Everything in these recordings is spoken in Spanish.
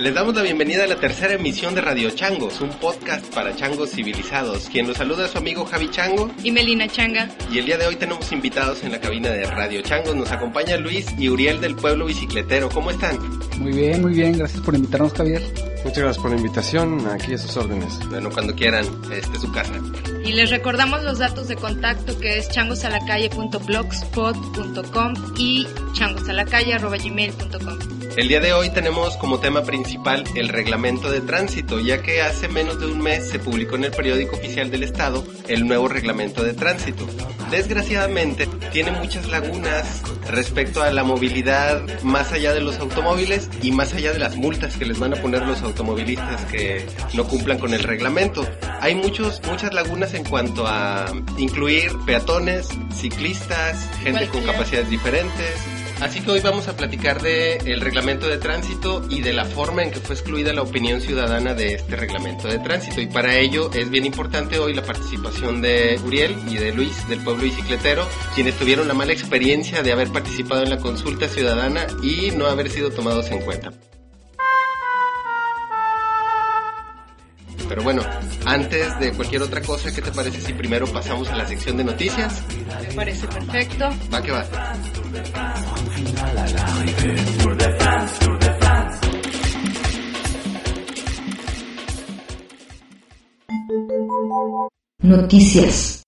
Les damos la bienvenida a la tercera emisión de Radio Changos, un podcast para changos civilizados. Quien los saluda es su amigo Javi Chango y Melina Changa. Y el día de hoy tenemos invitados en la cabina de Radio Changos. Nos acompaña Luis y Uriel del Pueblo Bicicletero. ¿Cómo están? Muy bien. Gracias por invitarnos, Javier. Muchas gracias por la invitación. Aquí a sus órdenes. Bueno, cuando quieran, su casa. Y les recordamos los datos de contacto, que es changosalacalle.blogspot.com y changosalacalle@gmail.com. El día de hoy tenemos como tema principal el reglamento de tránsito, ya que hace menos de un mes se publicó en el periódico oficial del estado el nuevo reglamento de tránsito. Desgraciadamente tiene muchas lagunas respecto a la movilidad más allá de los automóviles y más allá de las multas que les van a poner los automovilistas que no cumplan con el reglamento. Hay muchas lagunas en cuanto a incluir peatones, ciclistas, gente con capacidades diferentes. Así que hoy vamos a platicar del reglamento de tránsito y de la forma en que fue excluida la opinión ciudadana de este reglamento de tránsito. Y para ello es bien importante hoy la participación de Uriel y de Luis del Pueblo Bicicletero, quienes tuvieron la mala experiencia de haber participado en la consulta ciudadana y no haber sido tomados en cuenta. Pero bueno, antes de cualquier otra cosa, ¿qué te parece si primero pasamos a la sección de noticias? Me parece perfecto. Va que va. Noticias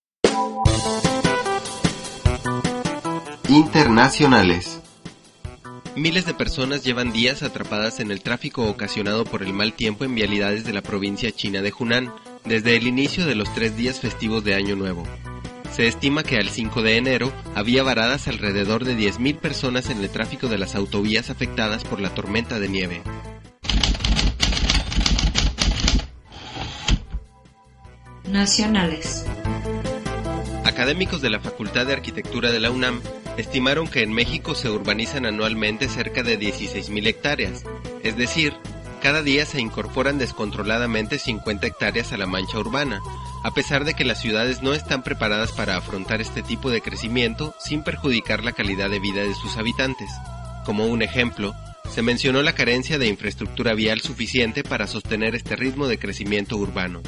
internacionales. Miles de personas llevan días atrapadas en el tráfico ocasionado por el mal tiempo en vialidades de la provincia china de Hunan, desde el inicio de los 3 días festivos de Año Nuevo. Se estima que al 5 de enero había varadas alrededor de 10,000 personas en el tráfico de las autovías afectadas por la tormenta de nieve. nacionales. Académicos de la Facultad de Arquitectura de la UNAM estimaron que en México se urbanizan anualmente cerca de 16,000 hectáreas, es decir, cada día se incorporan descontroladamente 50 hectáreas a la mancha urbana, a pesar de que las ciudades no están preparadas para afrontar este tipo de crecimiento sin perjudicar la calidad de vida de sus habitantes. Como un ejemplo, se mencionó la carencia de infraestructura vial suficiente para sostener este ritmo de crecimiento urbano.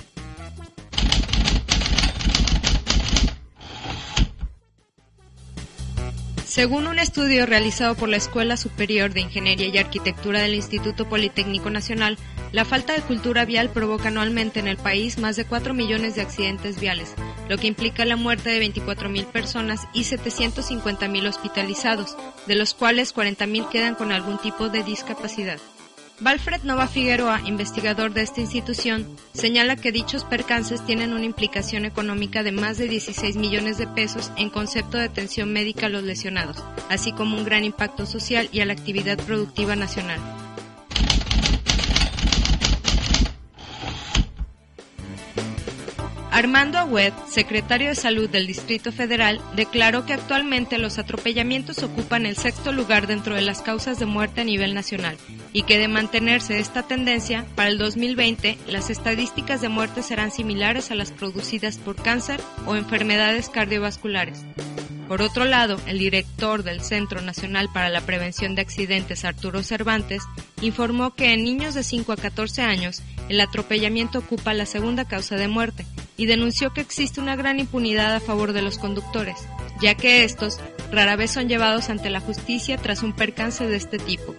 Según un estudio realizado por la Escuela Superior de Ingeniería y Arquitectura del Instituto Politécnico Nacional, la falta de cultura vial provoca anualmente en el país más de 4 millones de accidentes viales, lo que implica la muerte de 24,000 personas y 750,000 hospitalizados, de los cuales 40,000 quedan con algún tipo de discapacidad. Valfred Nova Figueroa, investigador de esta institución, señala que dichos percances tienen una implicación económica de más de 16 millones de pesos en concepto de atención médica a los lesionados, así como un gran impacto social y a la actividad productiva nacional. Armando Agüed, secretario de Salud del Distrito Federal, declaró que actualmente los atropellamientos ocupan el 6º lugar dentro de las causas de muerte a nivel nacional y que de mantenerse esta tendencia, para el 2020 las estadísticas de muerte serán similares a las producidas por cáncer o enfermedades cardiovasculares. Por otro lado, el director del Centro Nacional para la Prevención de Accidentes, Arturo Cervantes, informó que en niños de 5 a 14 años el atropellamiento ocupa la segunda causa de muerte y denunció que existe una gran impunidad a favor de los conductores, ya que estos rara vez son llevados ante la justicia tras un percance de este tipo.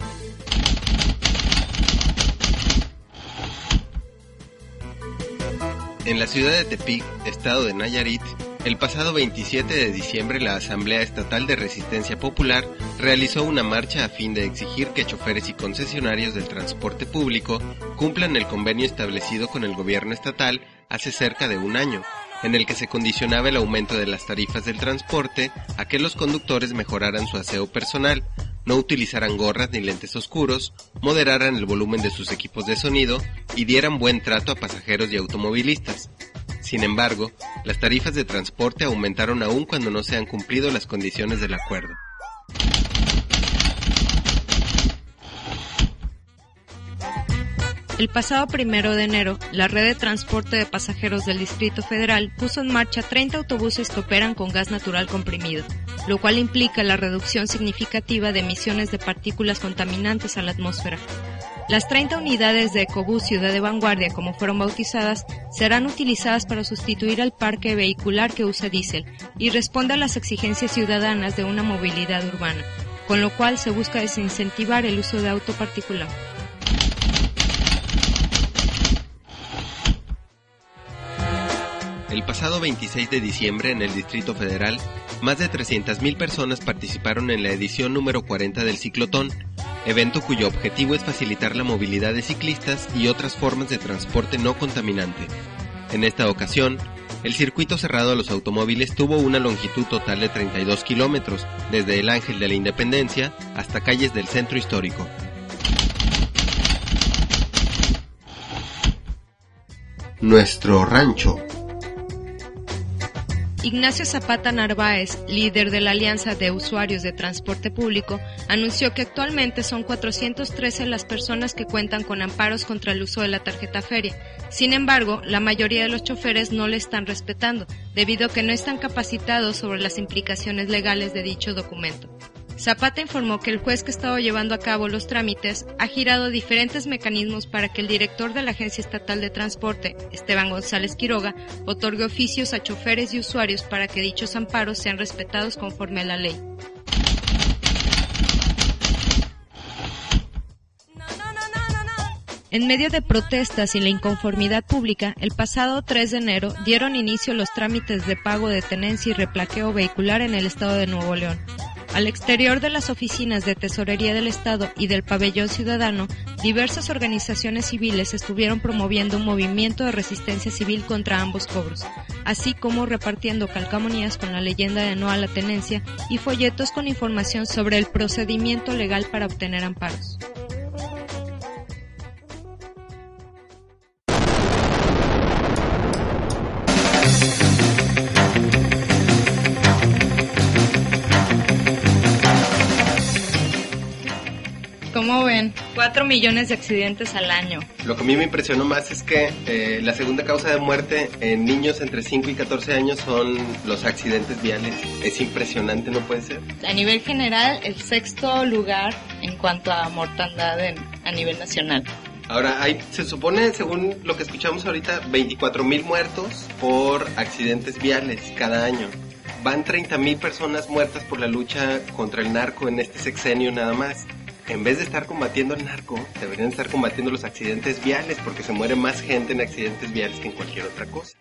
En la ciudad de Tepic, estado de Nayarit, el pasado 27 de diciembre la Asamblea Estatal de Resistencia Popular realizó una marcha a fin de exigir que choferes y concesionarios del transporte público cumplan el convenio establecido con el gobierno estatal hace cerca de un año, en el que se condicionaba el aumento de las tarifas del transporte a que los conductores mejoraran su aseo personal, no utilizaran gorras ni lentes oscuros, moderaran el volumen de sus equipos de sonido y dieran buen trato a pasajeros y automovilistas. Sin embargo, las tarifas de transporte aumentaron aún cuando no se han cumplido las condiciones del acuerdo. El pasado 1 de enero, la red de transporte de pasajeros del Distrito Federal puso en marcha 30 autobuses que operan con gas natural comprimido, lo cual implica la reducción significativa de emisiones de partículas contaminantes a la atmósfera. Las 30 unidades de Ecobús Ciudad de Vanguardia, como fueron bautizadas, serán utilizadas para sustituir al parque vehicular que usa diésel y responde a las exigencias ciudadanas de una movilidad urbana, con lo cual se busca desincentivar el uso de auto particular. El pasado 26 de diciembre en el Distrito Federal, más de 300,000 personas participaron en la edición número 40 del ciclotón, evento cuyo objetivo es facilitar la movilidad de ciclistas y otras formas de transporte no contaminante. En esta ocasión, el circuito cerrado a los automóviles tuvo una longitud total de 32 kilómetros, desde el Ángel de la Independencia hasta calles del centro histórico. Nuestro rancho. Ignacio Zapata Narváez, líder de la Alianza de Usuarios de Transporte Público, anunció que actualmente son 413 las personas que cuentan con amparos contra el uso de la tarjeta feria. Sin embargo, la mayoría de los choferes no le están respetando, debido a que no están capacitados sobre las implicaciones legales de dicho documento. Zapata informó que el juez que estaba llevando a cabo los trámites ha girado diferentes mecanismos para que el director de la Agencia Estatal de Transporte, Esteban González Quiroga, otorgue oficios a choferes y usuarios para que dichos amparos sean respetados conforme a la ley. En medio de protestas y la inconformidad pública, el pasado 3 de enero dieron inicio los trámites de pago de tenencia y replaqueo vehicular en el estado de Nuevo León. Al exterior de las oficinas de Tesorería del Estado y del Pabellón Ciudadano, diversas organizaciones civiles estuvieron promoviendo un movimiento de resistencia civil contra ambos cobros, así como repartiendo calcamonías con la leyenda de no a la tenencia y folletos con información sobre el procedimiento legal para obtener amparos. ¿Cómo ven? 4 millones de accidentes al año. Lo que a mí me impresionó más es que la segunda causa de muerte en niños entre 5 y 14 años son los accidentes viales. Es impresionante, ¿no puede ser? A nivel general, el 6º lugar en cuanto a mortandad a nivel nacional. Ahora, se supone, según lo que escuchamos ahorita, 24,000 muertos por accidentes viales cada año. Van 30,000 personas muertas por la lucha contra el narco en este sexenio nada más. En vez de estar combatiendo el narco, deberían estar combatiendo los accidentes viales, porque se muere más gente en accidentes viales que en cualquier otra cosa.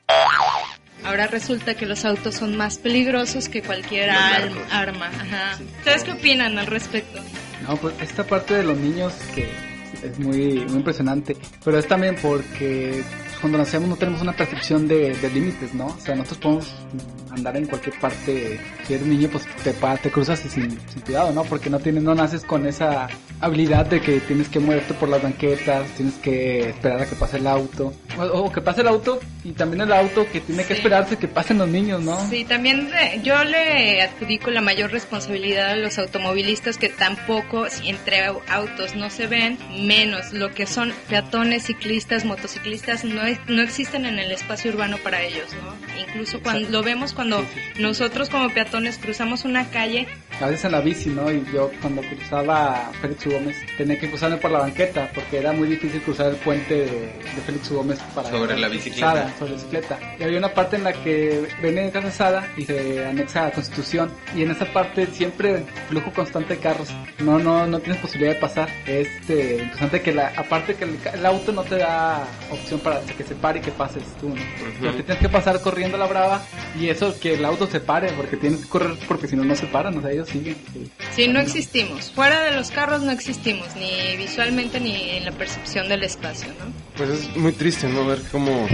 Ahora resulta que los autos son más peligrosos que cualquier arma. Ajá. Sí. ¿Ustedes qué opinan al respecto? No, pues esta parte de los niños que es muy impresionante, pero es también porque cuando nacemos no tenemos una percepción de límites, ¿no? O sea, nosotros podemos andar en cualquier parte. Si eres niño, pues te cruzas y sin cuidado, ¿no? Porque no naces con esa habilidad de que tienes que moverte por las banquetas, tienes que esperar a que pase el auto, o que pase el auto, y también el auto que tiene que esperarse que pasen los niños, ¿no? Sí, también yo le adjudico la mayor responsabilidad a los automovilistas, que tampoco, entre autos no se ven, menos lo que son peatones, ciclistas, motociclistas, no existen en el espacio urbano para ellos, ¿no? Incluso cuando lo vemos cuando nosotros como peatones cruzamos una calle. A veces en la bici, ¿no? Y yo cuando cruzaba Félix U. Gómez tenía que cruzarme por la banqueta porque era muy difícil cruzar el puente de Félix U. Gómez sobre la bicicleta. Sobre la bicicleta. Y había una parte en la que viene Casa Sada y se anexa a Constitución, y en esa parte siempre flujo constante de carros. No tienes posibilidad de pasar. Es interesante que aparte que el auto no te da opción para que se pare y que pases tú, ¿no? Porque tienes que pasar corriendo a la brava, y eso que el auto se pare, porque tienes que correr, porque si no se paran, o sea, ellos siguen. Sí, no existimos. Fuera de los carros no existimos, ni visualmente ni en la percepción del espacio, ¿no? Pues es muy triste, ¿no? Ver cómo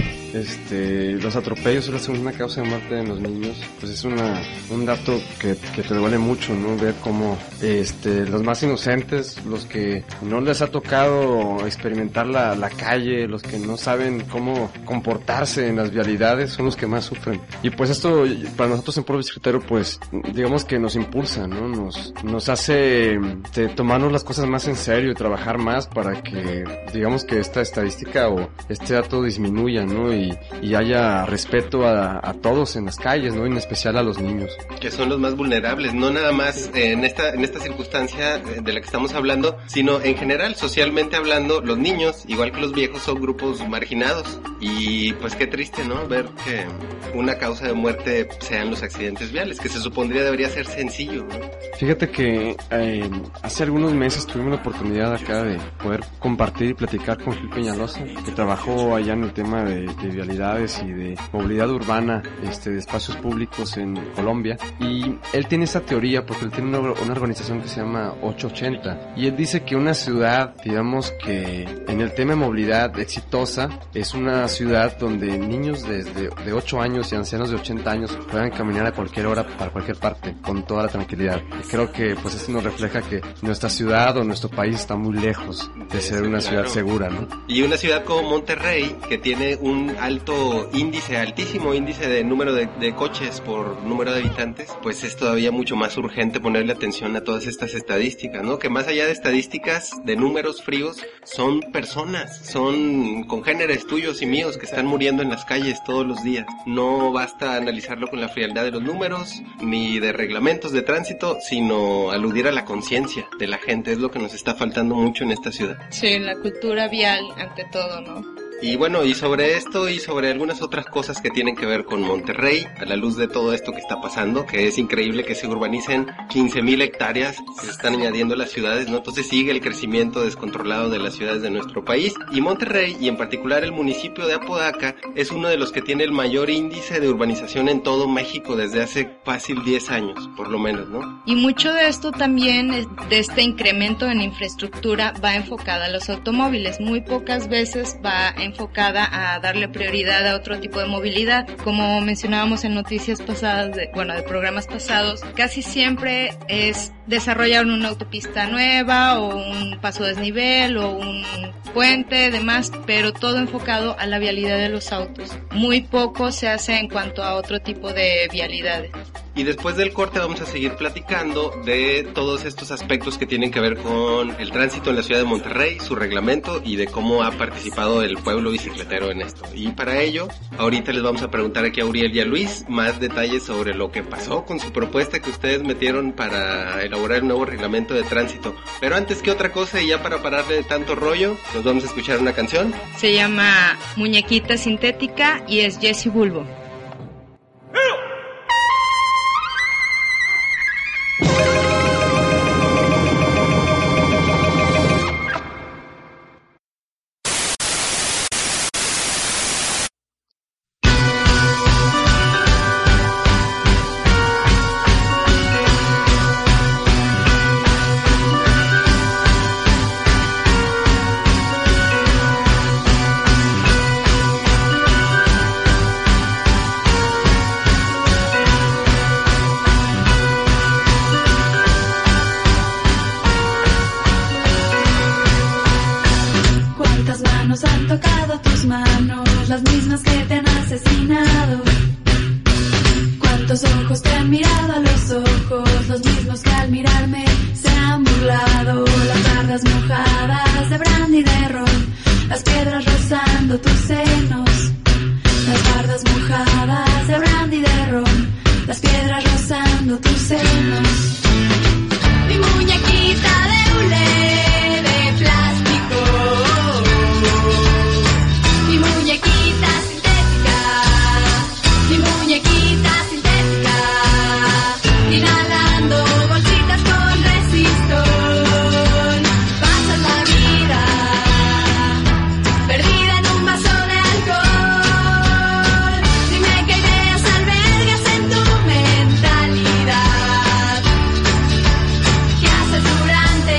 los atropellos son la segunda causa de muerte en los niños. Pues es un dato que te duele mucho, ¿no? Ver cómo los más inocentes, los que no les ha tocado experimentar la calle, los que no saben cómo comportarse en las vialidades, son los que más sufren. Y pues esto, para nosotros en Pueblo Bicicletero, pues digamos que nos impulsa, ¿no? Nos hace tomarnos las cosas más en serio y trabajar más para que, digamos que esta estadística reduzca o este dato disminuya, ¿no? Y haya respeto a todos en las calles, ¿no? En especial a los niños. Que son los más vulnerables, no nada más en esta circunstancia de la que estamos hablando, sino en general, socialmente hablando, los niños, igual que los viejos, son grupos marginados. Y pues qué triste, ¿no? Ver que una causa de muerte sean los accidentes viales, que se supondría debería ser sencillo, ¿no? Fíjate que hace algunos meses tuvimos la oportunidad acá de poder compartir y platicar con Gil Peñalosa, que trabajó allá en el tema de vialidades y de movilidad urbana, de espacios públicos en Colombia, y él tiene esa teoría porque él tiene una organización que se llama 880, y él dice que una ciudad, digamos que en el tema de movilidad exitosa, es una ciudad donde niños de 8 años y ancianos de 80 años puedan caminar a cualquier hora para cualquier parte con toda la tranquilidad. Y creo que pues esto nos refleja que nuestra ciudad o nuestro país está muy lejos de ser una ciudad segura, ¿no? Y una ciudad como Monterrey, que tiene un altísimo índice de número de coches por número de habitantes, pues es todavía mucho más urgente ponerle atención a todas estas estadísticas, ¿no? Que más allá de estadísticas, de números fríos, son personas, son congéneres tuyos y míos que están muriendo en las calles todos los días. No basta analizarlo con la frialdad de los números, ni de reglamentos de tránsito, sino aludir a la conciencia de la gente. Es lo que nos está faltando mucho en esta ciudad. Sí, la cultura vial ante todo, ¿no? Y bueno, y sobre esto y sobre algunas otras cosas que tienen que ver con Monterrey, a la luz de todo esto que está pasando, que es increíble que se urbanicen 15,000 hectáreas, que se están añadiendo a las ciudades, ¿no? Entonces sigue el crecimiento descontrolado de las ciudades de nuestro país, y Monterrey, y en particular el municipio de Apodaca, es uno de los que tiene el mayor índice de urbanización en todo México desde hace fácil 10 años, por lo menos, ¿no? Y mucho de esto también, de este incremento en infraestructura, va enfocada a los automóviles. Muy pocas veces va enfocada a darle prioridad a otro tipo de movilidad. Como mencionábamos en noticias pasadas, de programas pasados, casi siempre es desarrollar una autopista nueva o un paso desnivel o un puente, demás, pero todo enfocado a la vialidad de los autos. Muy poco se hace en cuanto a otro tipo de vialidades. Y después del corte vamos a seguir platicando de todos estos aspectos que tienen que ver con el tránsito en la ciudad de Monterrey, su reglamento y de cómo ha participado el pueblo bicicletero en esto. Y para ello, ahorita les vamos a preguntar aquí a Uriel y a Luis más detalles sobre lo que pasó con su propuesta que ustedes metieron para elaborar un nuevo reglamento de tránsito. Pero antes que otra cosa, y ya para pararle de tanto rollo, nos vamos a escuchar una canción. Se llama Muñequita Sintética y es Jessie Bulbo. Durante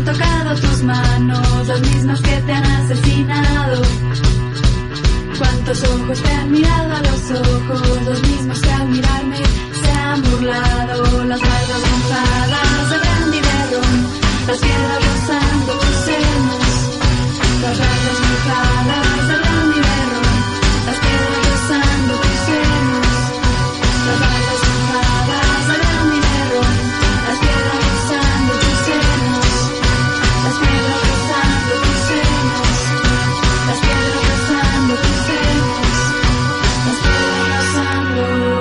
tocado tus manos, las mismas que te han asesinado. Cuántos ojos te han mirado a los ojos, los mismos que al mirarme se han burlado. Las barbas mojadas de brandy de ron, las piedras rozando tus senos. Las barbas mojadas de brandy de ron, las piedras rozando tus senos. Las barbas mojadas de brandy de ron, las piedras rozando tus senos. Las piedras rozando tus senos. Las piedras rozando tus senos. Las piedras rozando.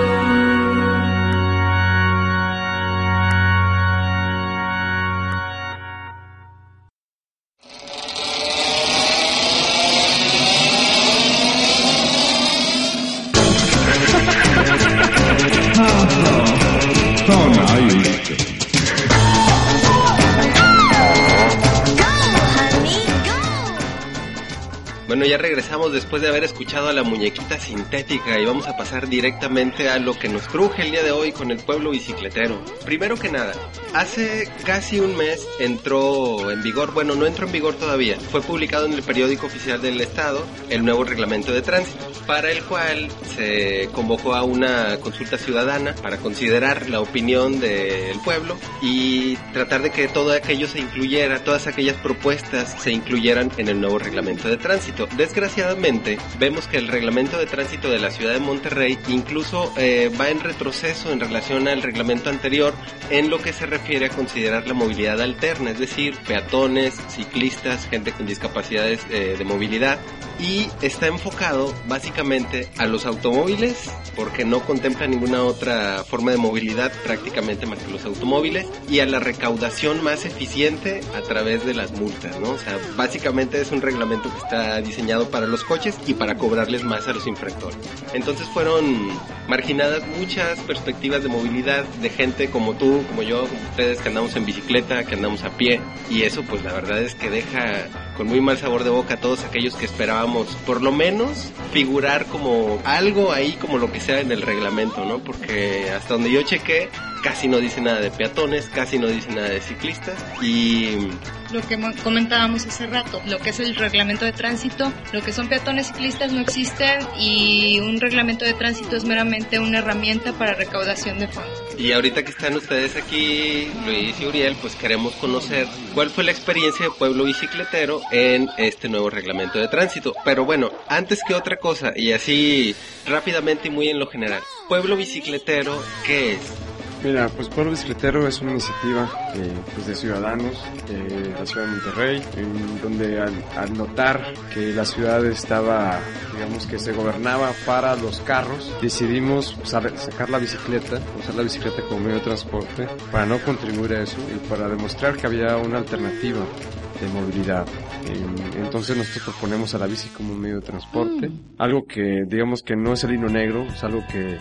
Bueno, ya regresamos después de haber escuchado a la muñequita sintética y vamos a pasar directamente a lo que nos truje el día de hoy con el pueblo bicicletero. Primero que nada, hace casi un mes entró en vigor, bueno, no entró en vigor todavía, fue publicado en el periódico oficial del estado el nuevo reglamento de tránsito, para el cual se convocó a una consulta ciudadana para considerar la opinión del pueblo y tratar de que todo aquello se incluyera, todas aquellas propuestas se incluyeran en el nuevo reglamento de tránsito. Desgraciadamente, vemos que el reglamento de tránsito de la ciudad de Monterrey incluso va en retroceso en relación al reglamento anterior en lo que se refiere a considerar la movilidad alterna, es decir, peatones, ciclistas, gente con discapacidades de movilidad, y está enfocado básicamente a los automóviles porque no contempla ninguna otra forma de movilidad prácticamente más que los automóviles, y a la recaudación más eficiente a través de las multas, ¿no? O sea, básicamente es un reglamento que está diseñado para los coches y para cobrarles más a los infractores. Entonces fueron marginadas muchas perspectivas de movilidad de gente como tú, como yo, como ustedes, que andamos en bicicleta, que andamos a pie, y eso pues la verdad es que deja con muy mal sabor de boca a todos aquellos que esperábamos por lo menos figurar como algo ahí, como lo que sea en el reglamento, ¿no? Porque hasta donde yo chequé casi no dice nada de peatones, casi no dice nada de ciclistas, y lo que comentábamos hace rato, lo que es el reglamento de tránsito, lo que son peatones, ciclistas no existen, y un reglamento de tránsito es meramente una herramienta para recaudación de fondos. Y ahorita que están ustedes aquí, Luis y Uriel, pues queremos conocer cuál fue la experiencia de pueblo bicicletero en este nuevo reglamento de tránsito. Pero bueno, antes que otra cosa, y así rápidamente y muy en lo general, pueblo bicicletero, ¿qué es? Mira, pues Pueblo Bicicletero es una iniciativa pues de ciudadanos de la ciudad de Monterrey, en donde al notar que la ciudad estaba, digamos que se gobernaba para los carros, decidimos sacar la bicicleta, usar la bicicleta como medio de transporte para no contribuir a eso y para demostrar que había una alternativa de movilidad. Entonces nosotros proponemos a la bici como un medio de transporte, algo que digamos que no es el hilo negro, es algo que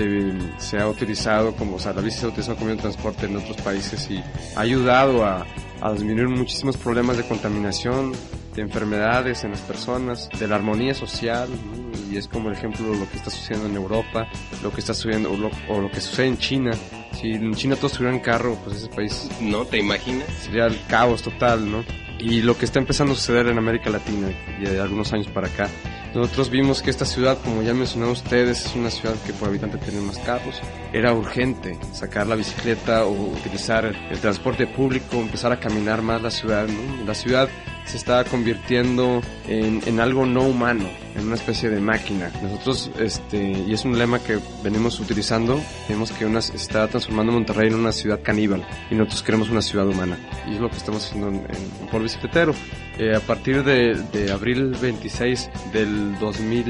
se ha utilizado como, o sea, la bici se ha utilizado como medio de transporte en otros países y ha ayudado a disminuir muchísimos problemas de contaminación, de enfermedades en las personas, de la armonía social, ¿no? Y es como el ejemplo de lo que está sucediendo en Europa, lo que está sucediendo o lo que sucede en China. Si en China todos tuvieran carro, pues ese país, ¿no te imaginas? Sería el caos total, ¿no? Y lo que está empezando a suceder en América Latina y de algunos años para acá. Nosotros vimos que esta ciudad, como ya mencionaron ustedes, es una ciudad que por habitante tiene más carros. Era urgente sacar la bicicleta o utilizar el transporte público, empezar a caminar más la ciudad, ¿no? La ciudad se está convirtiendo en algo no humano, en una especie de máquina. Nosotros, y es un lema que venimos utilizando, vemos que se está transformando Monterrey en una ciudad caníbal y nosotros queremos una ciudad humana. Y es lo que estamos haciendo en Pueblo Bicicletero. A partir de abril 26 del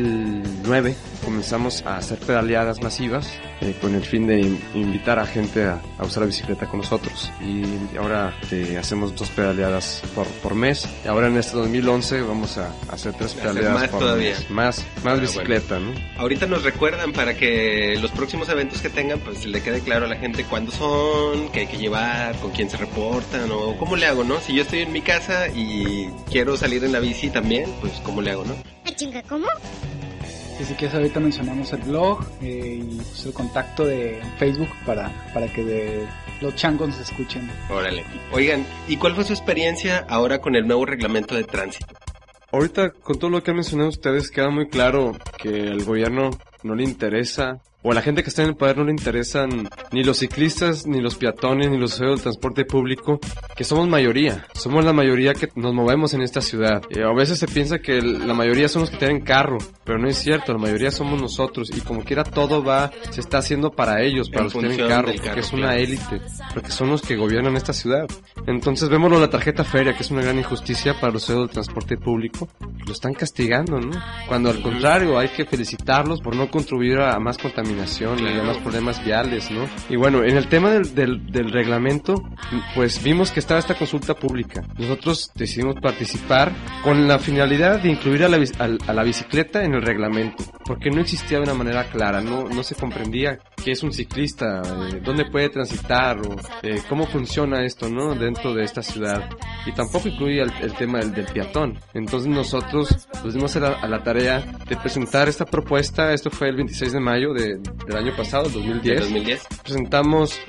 2009 comenzamos a hacer pedaleadas masivas con el fin de invitar a gente a usar la bicicleta con nosotros. Y ahora hacemos 2 pedaleadas por mes. Ahora en este 2011 vamos a hacer 3 pedaleadas por mes. Más bicicleta, bueno, ¿no? Ahorita nos recuerdan para que los próximos eventos que tengan, pues le quede claro a la gente cuándo son, qué hay que llevar, con quién se reportan o cómo le hago, ¿no? Si yo estoy en mi casa y quiero salir en la bici también, pues cómo le hago, ¿no? ¿Chinga, cómo? Si quieres ahorita mencionamos el blog y pues, el contacto de Facebook para que los changos nos escuchen. Órale. Oigan, ¿y cuál fue su experiencia ahora con el nuevo reglamento de tránsito? Ahorita, con todo lo que han mencionado ustedes, queda muy claro que al gobierno no le interesa, o a la gente que está en el poder no le interesan ni los ciclistas, ni los peatones, ni los usuarios del transporte público, que somos la mayoría que nos movemos en esta ciudad. A veces se piensa que la mayoría son los que tienen carro, pero no es cierto, la mayoría somos nosotros, y como quiera todo se está haciendo para ellos, para los que tienen carro, porque es una élite, porque son los que gobiernan esta ciudad. Entonces vémoslo la tarjeta feria, que es una gran injusticia para los usuarios del transporte público, lo están castigando, ¿no? Cuando al contrario hay que felicitarlos por no contribuir a más contaminación y a más problemas viales, ¿no? Y bueno, en el tema del reglamento, pues vimos que estaba esta consulta pública. Nosotros decidimos participar con la finalidad de incluir a la bicicleta en el reglamento, porque no existía de una manera clara, no se comprendía qué es un ciclista, dónde puede transitar, o cómo funciona esto, ¿no? Dentro de esta ciudad. Y tampoco incluía el tema del peatón. Entonces nosotros nos dimos a la tarea de presentar esta propuesta. Esto fue el 26 de mayo del año pasado, 2010. Presentamos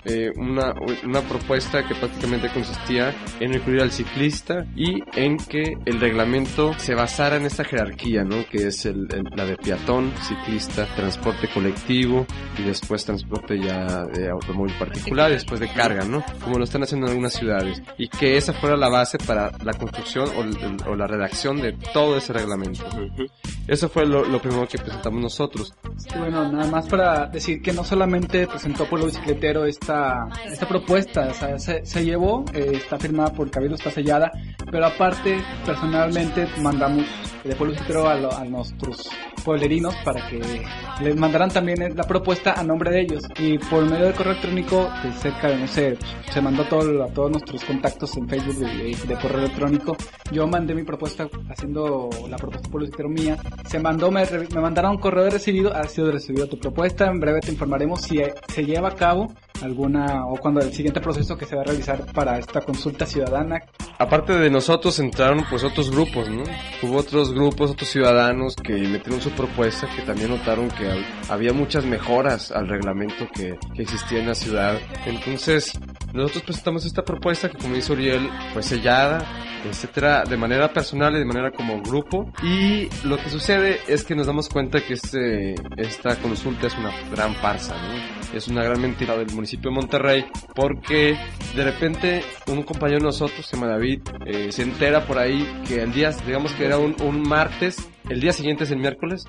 una propuesta que prácticamente consistía en incluir al ciclista y en que el reglamento se basara en esta jerarquía, ¿no? Que es la de peatón, ciclista, transporte colectivo y después transporte ya de automóvil particular, después de carga, ¿no? Como lo están haciendo en algunas ciudades. Y que esa fuera la base para la construcción o la redacción de todo ese reglamento. Eso fue lo primero que presentamos nosotros. Sí, bueno, nada más para decir que no solamente presentó Pueblo Bicicletero esta propuesta, o sea, se llevó, está firmada por Cabildo, está sellada, pero aparte, personalmente, mandamos de Pueblo Bicicletero a nuestros pueblerinos para que les mandaran también la propuesta a nombre de ellos, y por medio de correo electrónico, de cerca de, no sé, se mandó a todos nuestros contactos en Facebook de correo electrónico. Yo mandé mi propuesta haciendo la propuesta Pueblo Bicicletero mía, me mandaron un correo de recibido, ha sido recibido tu propuesta, en breve te informaremos si se lleva a cabo alguna, o cuando el siguiente proceso que se va a realizar para esta consulta ciudadana. Aparte de nosotros entraron pues otros grupos, ¿no? Hubo otros grupos, otros ciudadanos que metieron su propuesta, que también notaron que había muchas mejoras al reglamento que existía en la ciudad. Entonces nosotros presentamos esta propuesta que, como dice Uriel, fue sellada, etcétera, de manera personal y de manera como grupo. Y lo que sucede es que nos damos cuenta que esta consulta es una gran farsa, ¿no? Es una gran mentira del municipio de Monterrey, porque de repente un compañero de nosotros, se llama David, se entera por ahí que el día, digamos que era un martes, el día siguiente es el miércoles,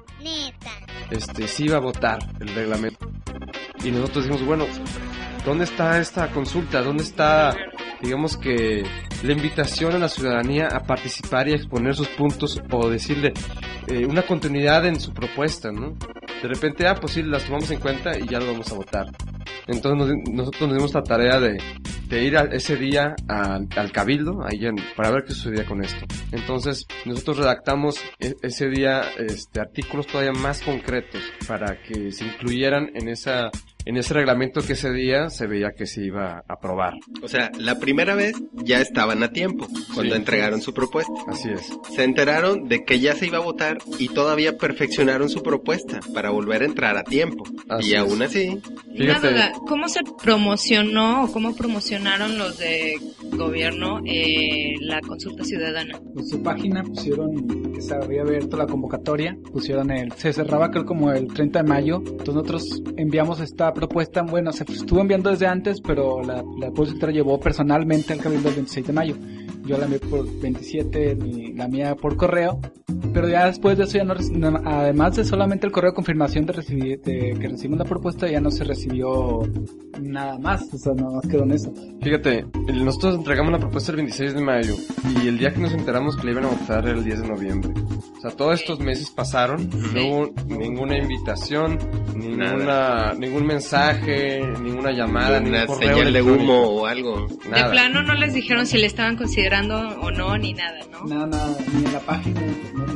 sí iba a votar el reglamento. Y nosotros dijimos, bueno, ¿dónde está esta consulta? ¿Dónde está, digamos que, la invitación a la ciudadanía a participar y a exponer sus puntos, o decirle una continuidad en su propuesta, ¿no? De repente, pues sí, las tomamos en cuenta y ya lo vamos a votar. Entonces nosotros nos dimos la tarea de ir ese día al Cabildo, para ver qué sucedía con esto. Entonces nosotros redactamos ese día artículos todavía más concretos para que se incluyeran en ese reglamento que ese día se veía que se iba a aprobar. O sea, la primera vez ya estaban a tiempo cuando entregaron su propuesta. Así es. Se enteraron de que ya se iba a votar y todavía perfeccionaron su propuesta para volver a entrar a tiempo. Así y aún así... Una duda, ¿cómo se promocionó o cómo promocionaron los de gobierno la consulta ciudadana? En su página pusieron que se había abierto la convocatoria, se cerraba creo como el 30 de mayo, entonces nosotros enviamos esta propuesta, bueno, se estuvo enviando desde antes, pero la Pueblo llevó personalmente al Cabildo el 26 de mayo. Yo la envié por 27, la mía por correo, pero ya después de eso ya no, además de solamente el correo de confirmación de que recibimos la propuesta, ya no se recibió nada más, o sea, nada más quedó en eso. Fíjate, nosotros entregamos la propuesta el 26 de mayo y el día que nos enteramos que la iban a votar era el 10 de noviembre. O sea, todos estos meses pasaron, no hubo ninguna invitación, ningún mensaje, ninguna llamada, ningún correo señal de electrónico. humo o algo. Nada. De plano no les dijeron si le estaban considerando o no, ni nada, ¿no? Nada, ni en la página.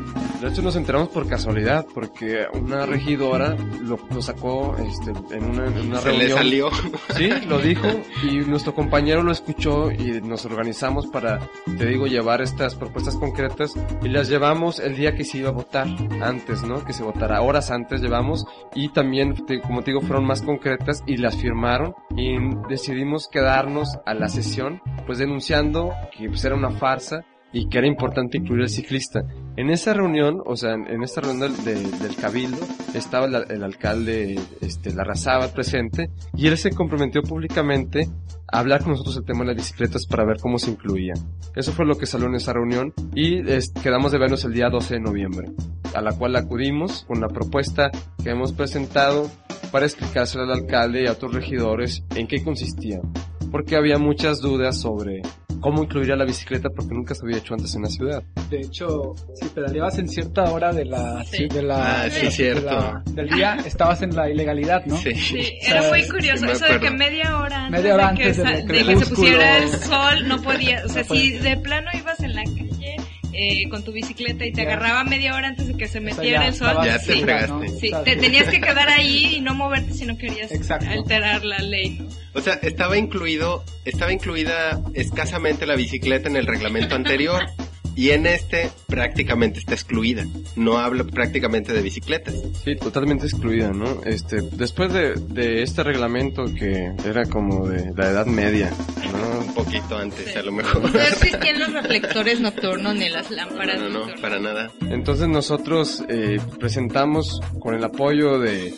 De hecho nos enteramos por casualidad, porque una regidora lo sacó en una reunión. Se le salió. Sí, lo dijo, y nuestro compañero lo escuchó y nos organizamos para, te digo, llevar estas propuestas concretas, y las llevamos el día que se iba a votar, antes, ¿no? Que se votara, horas antes llevamos, y también, como te digo, fueron más concretas y las firmaron, y decidimos quedarnos a la sesión, pues denunciando que pues era una farsa y que era importante incluir al ciclista. En esa reunión, o sea, en esta reunión del Cabildo, estaba el alcalde Larrazábal presente, y él se comprometió públicamente a hablar con nosotros el tema de las bicicletas para ver cómo se incluía. Eso fue lo que salió en esa reunión, y quedamos de vernos el día 12 de noviembre, a la cual acudimos con la propuesta que hemos presentado para explicárselo al alcalde y a otros regidores en qué consistía, porque había muchas dudas sobre cómo incluir a la bicicleta, porque nunca se había hecho antes en la ciudad. De hecho, si pedaleabas en cierta hora del día, estabas en la ilegalidad, ¿no? Sí, era muy curioso eso de que media hora antes de que se pusiera el sol no podías, o sea, si de plano ibas en la calle con tu bicicleta y te agarraba media hora antes de que se metiera el sol, ya te fregaste. ¿no? Sí, te tenías que quedar ahí y no moverte si no querías alterar la ley, ¿no? O sea, estaba incluida escasamente la bicicleta en el reglamento anterior, y en prácticamente está excluida. No habla prácticamente de bicicletas. Sí, totalmente excluida, ¿no? Después de este reglamento que era como de la Edad Media, ¿no? Un poquito antes, a lo mejor. No existían los reflectores nocturnos ni las lámparas nocturnas. No, para nada. Entonces nosotros presentamos con el apoyo del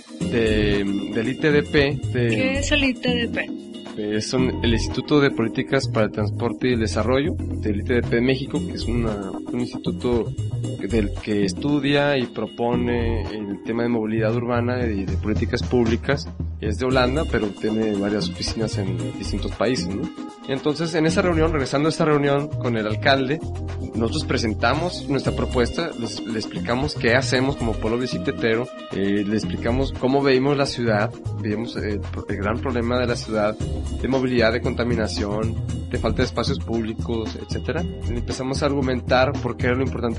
ITDP. ¿Qué es el ITDP? Son el Instituto de Políticas para el Transporte y el Desarrollo del ITDP de México, que es un instituto del que estudia y propone el tema de movilidad urbana y de políticas públicas. Es de Holanda, pero tiene varias oficinas en distintos países, ¿no? Entonces, en esa reunión, regresando a esta reunión con el alcalde, nosotros presentamos nuestra propuesta, le explicamos qué hacemos como pueblo bicicletero, le explicamos cómo veíamos la ciudad, veíamos el gran problema de la ciudad, de movilidad, de contaminación, de falta de espacios públicos, etcétera. Empezamos a argumentar por qué era lo importante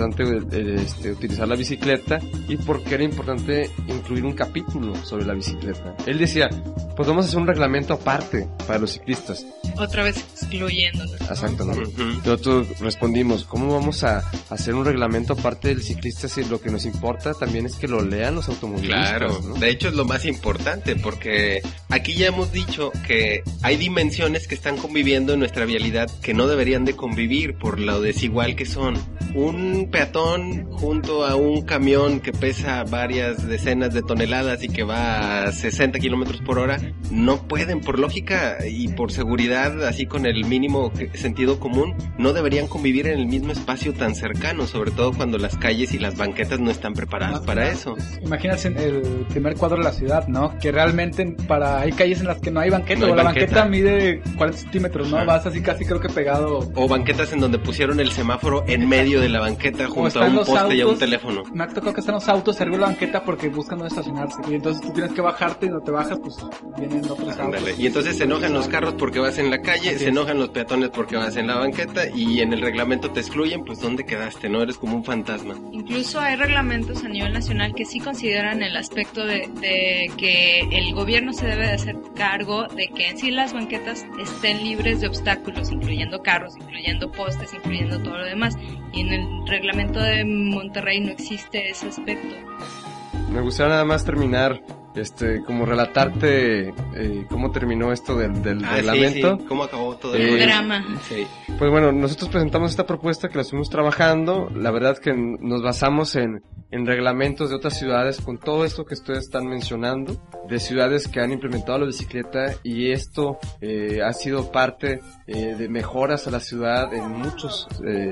utilizar la bicicleta, y por qué era importante incluir un capítulo sobre la bicicleta. Él decía, pues vamos a hacer un reglamento aparte para los ciclistas. Otra vez excluyéndonos, ¿no? Exacto, ¿no? Nosotros respondimos, ¿cómo vamos a hacer un reglamento aparte del ciclista si lo que nos importa también es que lo lean los automovilistas? Claro, ¿no? De hecho es lo más importante, porque aquí ya hemos dicho que hay dimensiones que están conviviendo en nuestra vialidad que no deberían de convivir por lo desigual que son. Un peatón junto a un camión que pesa varias decenas de toneladas y que va a 60 kilómetros por hora, no pueden, por lógica y por seguridad, así con el mínimo sentido común, no deberían convivir en el mismo espacio tan cercano, sobre todo cuando las calles y las banquetas no están preparadas para eso. Imagínate el primer cuadro de la ciudad, ¿no? Que realmente hay calles en las que no hay banqueta, o la banqueta mide 40 centímetros, ¿no? Vas así casi creo que pegado. O banquetas en donde pusieron el semáforo en medio de la banqueta junto a un poste y a un teléfono. Me ha tocado que están los autos arriba de la banqueta porque buscan dónde estacionarse, y entonces tú tienes que bajarte, y no te bajas, pues vienen otros autos. Y entonces se enojan los carros porque vas en la calle, se enojan los peatones porque vas en la banqueta, y en el reglamento te excluyen, pues ¿dónde quedaste? ¿No? Eres como un fantasma. Incluso hay reglamentos a nivel nacional que sí consideran el aspecto de que el gobierno se debe de hacer cargo de que en sí las banquetas estén libres de obstáculos, incluyendo carros, incluyendo postes, incluyendo todo lo demás, y en el reglamento de Monterrey no existe ese aspecto. Me gustaría nada más terminar como relatarte cómo terminó esto del reglamento. Sí. Cómo acabó todo el drama. Sí. Pues bueno, nosotros presentamos esta propuesta que la estuvimos trabajando. La verdad es que nos basamos en reglamentos de otras ciudades con todo esto que ustedes están mencionando, de ciudades que han implementado la bicicleta, y esto ha sido parte de mejoras a la ciudad en muchos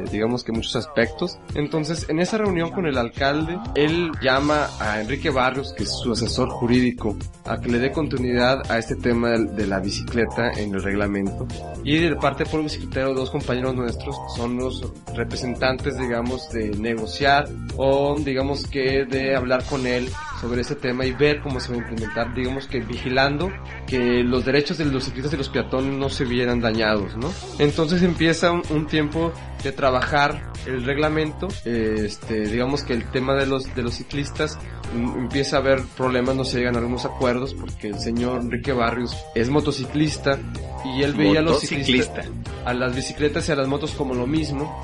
aspectos. Entonces, en esa reunión con el alcalde, él llama a Enrique Barrios, que es su asesor jurídico, a que le dé continuidad a este tema de la bicicleta en el reglamento. Y de parte del pueblo bicicletero, dos compañeros nuestros son los representantes, digamos, de negociar o, digamos, que de hablar con él sobre ese tema y ver cómo se va a implementar, digamos que vigilando que los derechos de los ciclistas y los peatones no se vieran dañados, ¿no? Entonces empieza un tiempo de trabajar el reglamento, digamos que el tema de los ciclistas empieza a haber problemas, no se llegan a algunos acuerdos porque el señor Enrique Barrios es motociclista y él veía a los ciclistas, a las bicicletas y a las motos como lo mismo.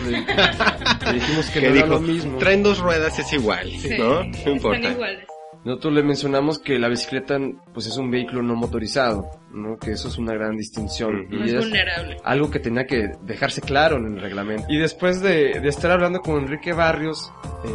Le dijimos que no era lo mismo. Traen dos ruedas, es igual, Sí, ¿no? No importa. Están iguales. Nosotros le mencionamos que la bicicleta pues es un vehículo no motorizado, ¿no? Que eso es una gran distinción. No Y es es vulnerable. algo que tenía que dejarse claro en el reglamento. Y después de estar hablando con Enrique Barrios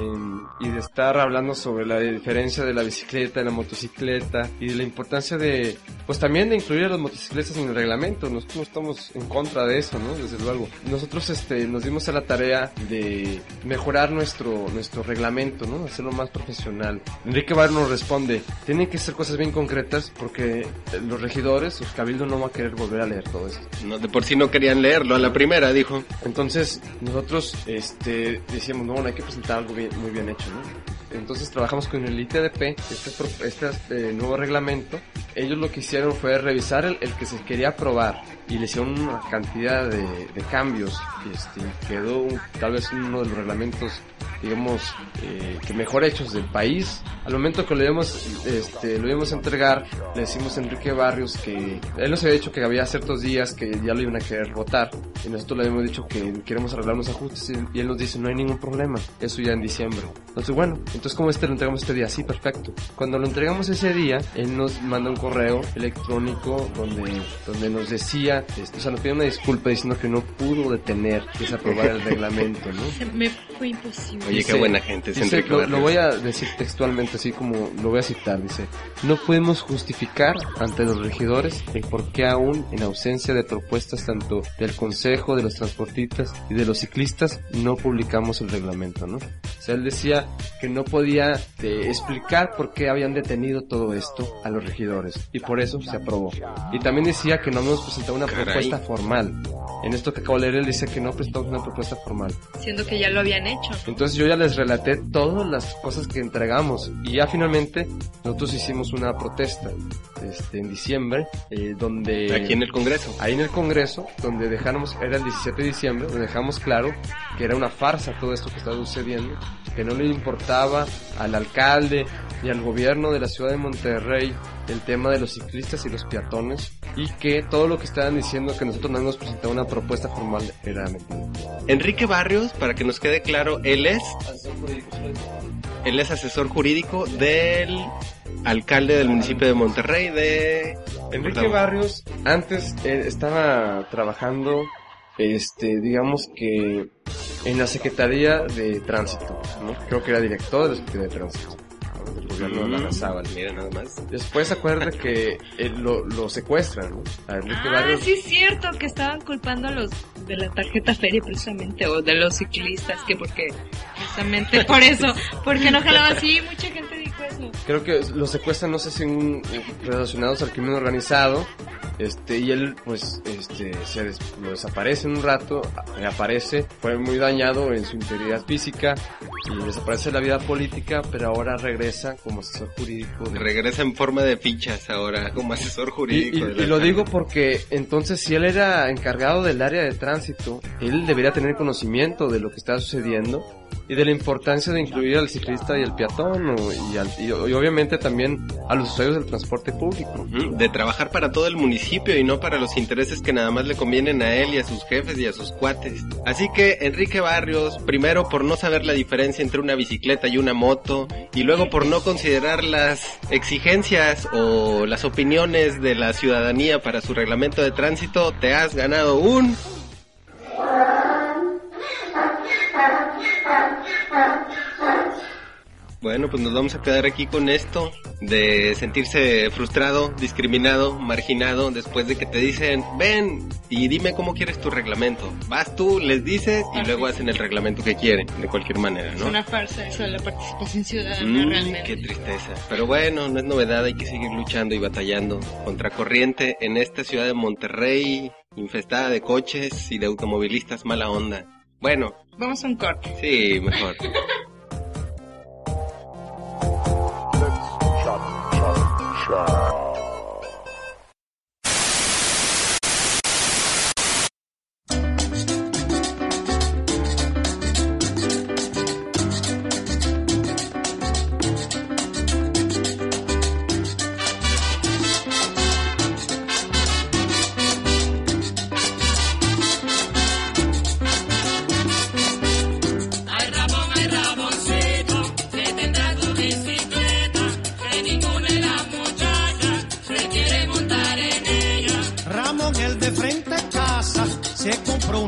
y de estar hablando sobre la diferencia de la bicicleta, de la motocicleta y de la importancia de, pues también de incluir a los motociclistas en el reglamento, nosotros no estamos en contra de eso, ¿no? Desde luego. Nosotros nos dimos a la tarea de mejorar nuestro reglamento, ¿no? Hacerlo más profesional. Enrique Barrios nos responde, tienen que ser cosas bien concretas porque los regidores, el cabildo no va a querer volver a leer todo esto. No, de por sí no querían leerlo a la primera, dijo. Entonces nosotros decíamos, no, bueno, hay que presentar algo muy bien hecho, ¿no? Entonces trabajamos con el ITDP, este nuevo reglamento. Ellos lo que hicieron fue revisar el que se quería aprobar y le hicieron una cantidad de cambios. Quedó tal vez uno de los reglamentos, digamos, que mejor hechos del país. Al momento que lo íbamos a entregar, le decimos a Enrique Barrios que él nos había dicho que había ciertos días que ya lo iban a querer votar y nosotros le habíamos dicho que queremos arreglar unos ajustes y él nos dice no hay ningún problema, eso ya en diciembre. Entonces bueno, entonces ¿cómo lo entregamos este día? Sí, perfecto. Cuando lo entregamos ese día, él nos manda un correo electrónico donde nos decía, o sea, nos pidió una disculpa diciendo que no pudo detener que se aprobara el reglamento, ¿no? Me fue imposible. Oye, qué buena gente es dice, Enrique lo Barrios. voy a decir textualmente, así como lo voy a citar, dice, no podemos justificar ante los regidores el por qué aún en ausencia de propuestas tanto del Consejo, de los transportistas y de los ciclistas, no publicamos el reglamento, ¿no? O sea, él decía que no podía explicar por qué habían detenido todo esto a los regidores y por eso se aprobó. Y también decía que no habíamos presentado una propuesta formal. En esto que acabo de leer, él dice que no presentamos una propuesta formal. Siendo que ya lo habían hecho. Entonces yo ya les relaté todas las cosas que entregamos y ya finalmente nosotros hicimos una protesta en diciembre, donde... Aquí en el Congreso. Ahí en el Congreso, donde era el 17 de diciembre, donde dejamos claro que era una farsa todo esto que estaba sucediendo, que no le importaba al alcalde y al gobierno de la ciudad de Monterrey el tema de los ciclistas y los peatones y que todo lo que estaban diciendo que nosotros no hemos presentado una propuesta formal era mentira. Enrique Barrios, para que nos quede claro, él es asesor jurídico del alcalde del municipio de Monterrey Enrique Barrios antes estaba trabajando digamos que en la Secretaría de Tránsito, ¿no? Creo que era director de la Secretaría de Tránsito del gobierno de Larrazábal. Mira nada más. Después acuerda que lo secuestran, ¿no? A Enrique Barrios. Sí es cierto que estaban culpando a los de la tarjeta feria precisamente o de los ciclistas que porque precisamente por eso, porque no jalaba así, mucha gente dijo eso. Creo que los secuestran, no sé si relacionados al crimen organizado. Y él pues lo desaparece en un rato, reaparece, fue muy dañado en su integridad física y desaparece de la vida política, pero ahora regresa como asesor jurídico. Regresa en forma de fichas ahora como asesor jurídico. Y lo digo porque entonces si él era encargado del área de tránsito, él debería tener conocimiento de lo que está sucediendo y de la importancia de incluir al ciclista y al peatón y obviamente también a los usuarios del transporte público. De trabajar para todo el municipio y no para los intereses que nada más le convienen a él y a sus jefes y a sus cuates. Así que Enrique Barrios, primero por no saber la diferencia entre una bicicleta y una moto, y luego por no considerar las exigencias o las opiniones de la ciudadanía para su reglamento de tránsito, te has ganado un... Bueno, pues nos vamos a quedar aquí con esto de sentirse frustrado, discriminado, marginado después de que te dicen, ven y dime cómo quieres tu reglamento. Vas tú, les dices y luego hacen el reglamento que quieren, de cualquier manera, ¿no? Es una farsa eso de la participación ciudadana realmente. Qué tristeza. Pero bueno, no es novedad, hay que seguir luchando y batallando contra corriente en esta ciudad de Monterrey, infestada de coches y de automovilistas mala onda. Bueno. Vamos a un corte. Sí, mejor.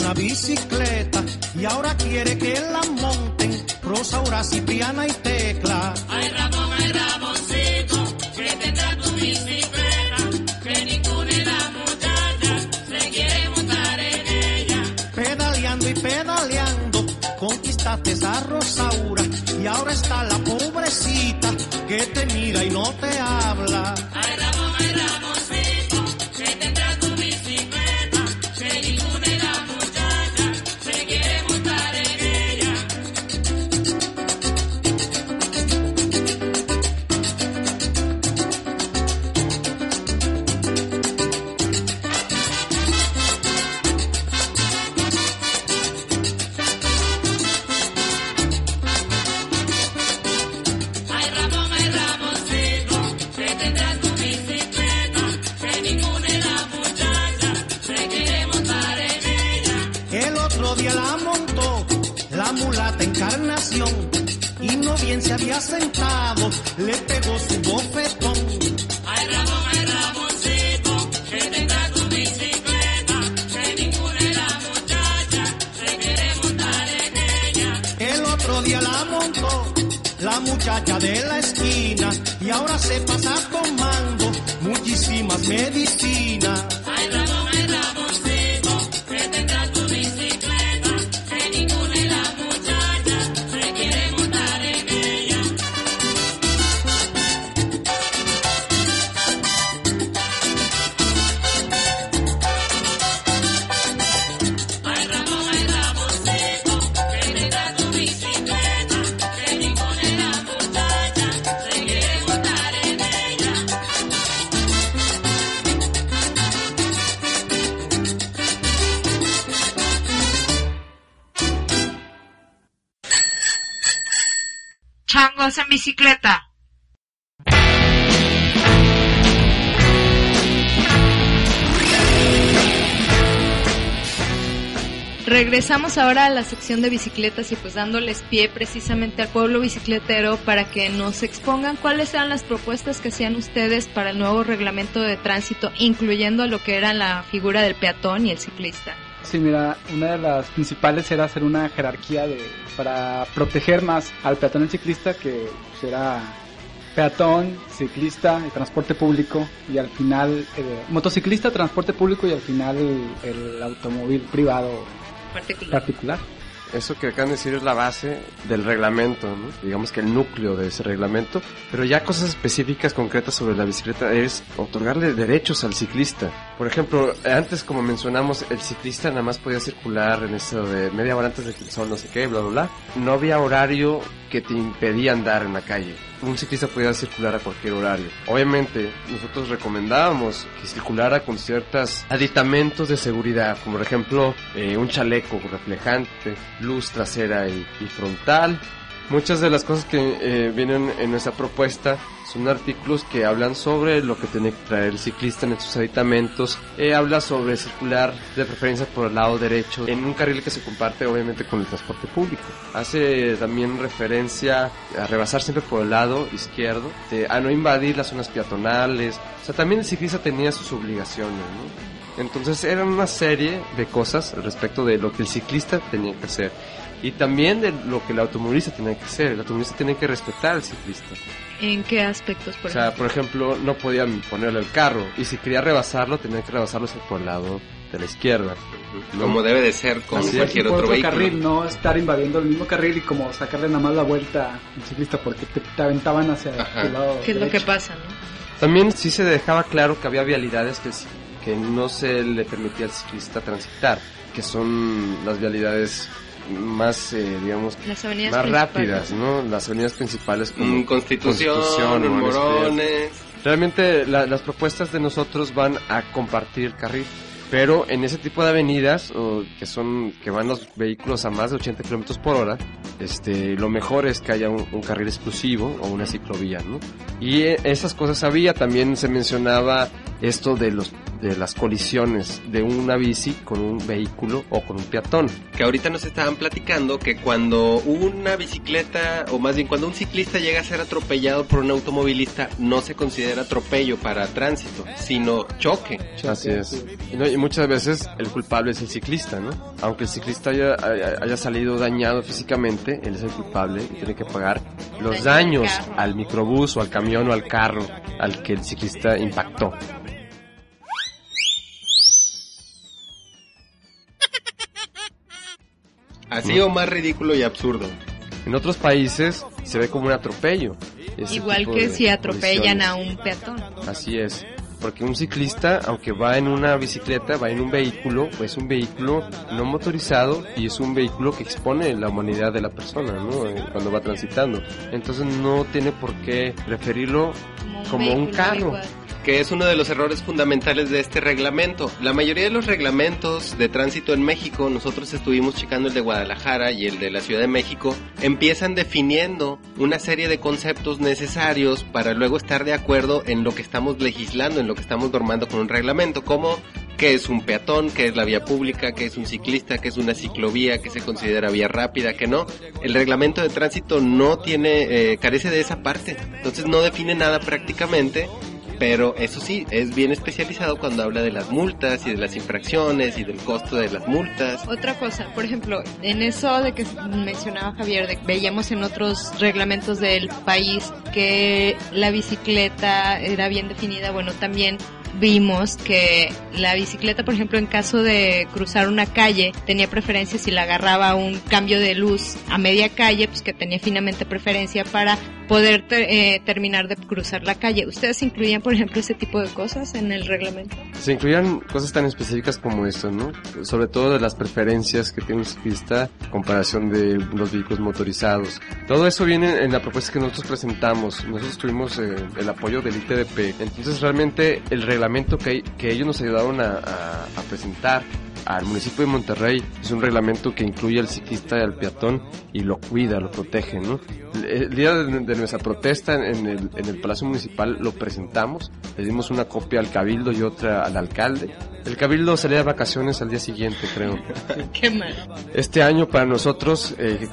una bicicleta y ahora quiere que la monten Rosaura, Cipriana y Tecla. Ay Ramoncito, que tendrá tu bicicleta, que ninguna de las muchachas se quiere montar en ella. Pedaleando y pedaleando, conquistaste a Rosaura y ahora está la pobrecita que te mira y no te habla. Ay Ramoncito, que tendrá tu bicicleta, que ninguna de las muchachas se quiere montar en ella. Ay Ramoncito, que tendrá tu bicicleta, que ninguna de las muchachas se quiere montar en ella. El otro día la montó la mulata Encarnación y no bien se había sentado, le pegó su bofetón. Ay Ramoncito, que tendrá tu bicicleta, que ninguna de las muchachas se quiere montar en ella. El otro día la montó la muchacha de la esquina y ahora se pasa tomando muchísimas medicinas. Ay Ramoncito, que tendrá tu bicicleta, que ninguna de las muchachas se quiere montar en ella. Ay Ramoncito, que tendrá tu bicicleta, que ninguna de las muchachas se quiere montar en ella. Changos en bicicleta. Regresamos ahora a la sección de bicicletas y pues dándoles pie precisamente al pueblo bicicletero para que nos expongan cuáles eran las propuestas que hacían ustedes para el nuevo reglamento de tránsito, incluyendo lo que era la figura del peatón y el ciclista. Sí, mira, una de las principales era hacer una jerarquía para proteger más al peatón y al ciclista, que pues, era peatón, ciclista y transporte público, y al final motociclista, transporte público y al final el automóvil privado particular. Eso que acaban de decir es la base del reglamento, ¿no? Digamos que el núcleo de ese reglamento, pero ya cosas específicas, concretas sobre la bicicleta es otorgarle derechos al ciclista. Por ejemplo, antes, como mencionamos, el ciclista nada más podía circular en eso de media hora antes de que el sol no sé qué, bla bla bla. No había horario que te impedía andar en la calle. Un ciclista podía circular a cualquier horario. Obviamente, nosotros recomendábamos que circulara con ciertos aditamentos de seguridad, como por ejemplo un chaleco reflejante, luz trasera y frontal. Muchas de las cosas que vienen en nuestra propuesta son artículos que hablan sobre lo que tiene que traer el ciclista en sus aditamentos. Habla sobre circular de preferencia por el lado derecho en un carril que se comparte obviamente con el transporte público. Hace también referencia a rebasar siempre por el lado izquierdo, a no invadir las zonas peatonales. O sea, también el ciclista tenía sus obligaciones, ¿no? Entonces eran una serie de cosas respecto de lo que el ciclista tenía que hacer y también de lo que el automovilista tenía que hacer. El automovilista tenía que respetar al ciclista. ¿En qué aspectos, por ejemplo? O sea, por ejemplo, no podían ponerle el carro y si quería rebasarlo, tenía que rebasarlo por el lado de la izquierda, ¿no? Como debe de ser con cualquier otro vehículo. Carril, no estar invadiendo el mismo carril y como sacarle nada más la vuelta al ciclista porque te aventaban hacia tu lado ¿Qué es derecho? lo que pasa, no? También sí se dejaba claro que había vialidades que no se le permitía al ciclista transitar, que son las vialidades más, digamos, más rápidas, ¿no? Las avenidas principales como Constitución, Morones. Realmente las propuestas de nosotros van a compartir carril, pero en ese tipo de avenidas que van los vehículos a más de 80 kilómetros por hora, lo mejor es que haya un carril exclusivo o una ciclovía, ¿no? Y esas cosas había. También se mencionaba esto de los de las colisiones de una bici con un vehículo o con un peatón. Que ahorita nos estaban platicando que cuando una bicicleta, o más bien cuando un ciclista llega a ser atropellado por un automovilista, no se considera atropello para tránsito, sino choque. Así es. Y muchas veces el culpable es el ciclista, ¿no? Aunque el ciclista haya salido dañado físicamente, él es el culpable y tiene que pagar los daños al microbús o al camión o al carro al que el ciclista impactó. Así o más ridículo y absurdo. En otros países se ve como un atropello. Igual que si atropellan a un peatón. Así es. Porque un ciclista, aunque va en una bicicleta, va en un vehículo, pues es un vehículo no motorizado y es un vehículo que expone la humanidad de la persona, ¿no? Cuando va transitando. Entonces no tiene por qué referirlo como un carro. Igual. Que es uno de los errores fundamentales de este reglamento. La mayoría de los reglamentos de tránsito en México, nosotros estuvimos checando el de Guadalajara y el de la Ciudad de México, empiezan definiendo una serie de conceptos necesarios para luego estar de acuerdo en lo que estamos legislando, en lo que estamos normando con un reglamento, como qué es un peatón, qué es la vía pública, qué es un ciclista, qué es una ciclovía, qué se considera vía rápida, qué no. El reglamento de tránsito no tiene, carece de esa parte, entonces no define nada prácticamente. Pero eso sí, es bien especializado cuando habla de las multas y de las infracciones y del costo de las multas. Otra cosa, por ejemplo, en eso de que mencionaba Javier, de que veíamos en otros reglamentos del país que la bicicleta era bien definida, bueno, también vimos que la bicicleta, por ejemplo, en caso de cruzar una calle, tenía preferencia si la agarraba un cambio de luz a media calle, pues que tenía finamente preferencia para poder terminar de cruzar la calle. ¿Ustedes incluían, por ejemplo, ese tipo de cosas en el reglamento? Se incluían cosas tan específicas como esto, ¿no? Sobre todo de las preferencias que tiene un ciclista en comparación de los vehículos motorizados. Todo eso viene en la propuesta que nosotros presentamos. Nosotros tuvimos el apoyo del ITDP. Entonces, realmente, el reglamento que ellos nos ayudaron a presentar al municipio de Monterrey es un reglamento que incluye al ciclista y al peatón y lo cuida, lo protege, ¿no? El día de nuestra protesta en el Palacio Municipal lo presentamos, le dimos una copia al cabildo y otra al alcalde. El cabildo salía de vacaciones al día siguiente, creo. Qué mal. Este año para nosotros que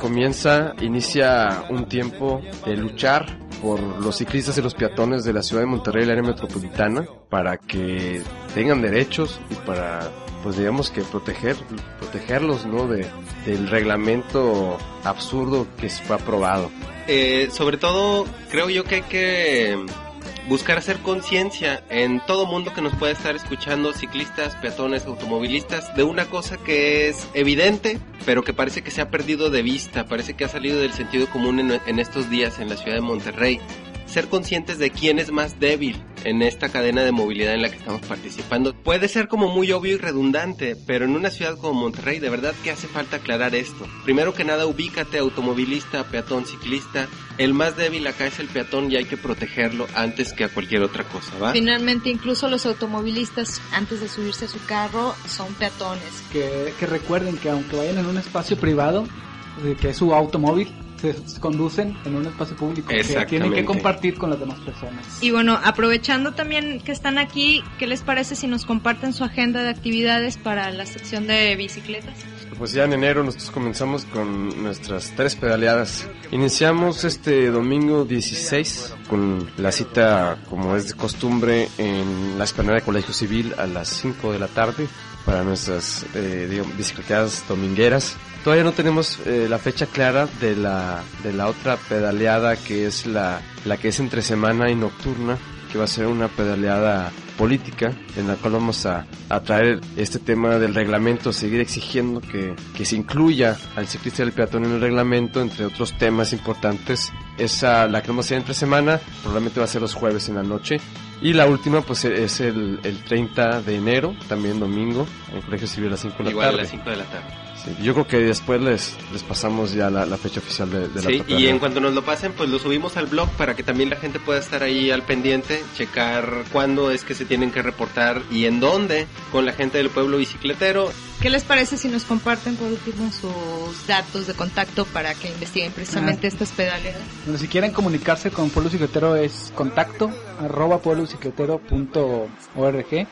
inicia un tiempo de luchar por los ciclistas y los peatones de la ciudad de Monterrey y la área metropolitana para que tengan derechos y para, pues digamos que protegerlos, ¿no? Del reglamento absurdo que fue aprobado. Sobre todo, creo yo que hay que buscar hacer conciencia en todo mundo que nos pueda estar escuchando, ciclistas, peatones, automovilistas, de una cosa que es evidente, pero que parece que se ha perdido de vista, parece que ha salido del sentido común en estos días en la ciudad de Monterrey. Ser conscientes de quién es más débil en esta cadena de movilidad en la que estamos participando. Puede ser como muy obvio y redundante, pero en una ciudad como Monterrey de verdad que hace falta aclarar esto. Primero que nada, ubícate, automovilista, peatón, ciclista. El más débil acá es el peatón y hay que protegerlo antes que a cualquier otra cosa, ¿va? Finalmente, incluso los automovilistas, antes de subirse a su carro, son peatones. Que recuerden que aunque vayan en un espacio privado, que es su automóvil, se conducen en un espacio público que tienen que compartir con las demás personas. Y bueno, aprovechando también que están aquí, ¿qué les parece si nos comparten su agenda de actividades para la sección de bicicletas? Pues ya en enero nosotros comenzamos con nuestras 3 pedaleadas. Iniciamos este domingo 16 con la cita, como es de costumbre, en la explanada de Colegio Civil a las 5 de la tarde para nuestras bicicletas domingueras. Todavía no tenemos la fecha clara de la otra pedaleada que es la que es entre semana y nocturna, que va a ser una pedaleada política en la cual vamos a traer este tema del reglamento, seguir exigiendo que se incluya al ciclista y al peatón en el reglamento, entre otros temas importantes. Esa, la que vamos a hacer entre semana, probablemente va a ser los jueves en la noche. Y la última pues es el 30 de enero, también domingo, en Colegio Civil a las 5 de la tarde. Igual a las 5 de la tarde. Sí, yo creo que después les pasamos ya la fecha oficial de la sí, otra. Y en cuanto nos lo pasen, pues lo subimos al blog para que también la gente pueda estar ahí al pendiente, checar cuándo es que se tienen que reportar y en dónde con la gente del pueblo bicicletero. ¿Qué les parece si nos comparten por último sus datos de contacto para que investiguen precisamente estas pedaleadas? Bueno, si quieren comunicarse con Pueblo Bicicletero es contacto @pueblobicicletero.org.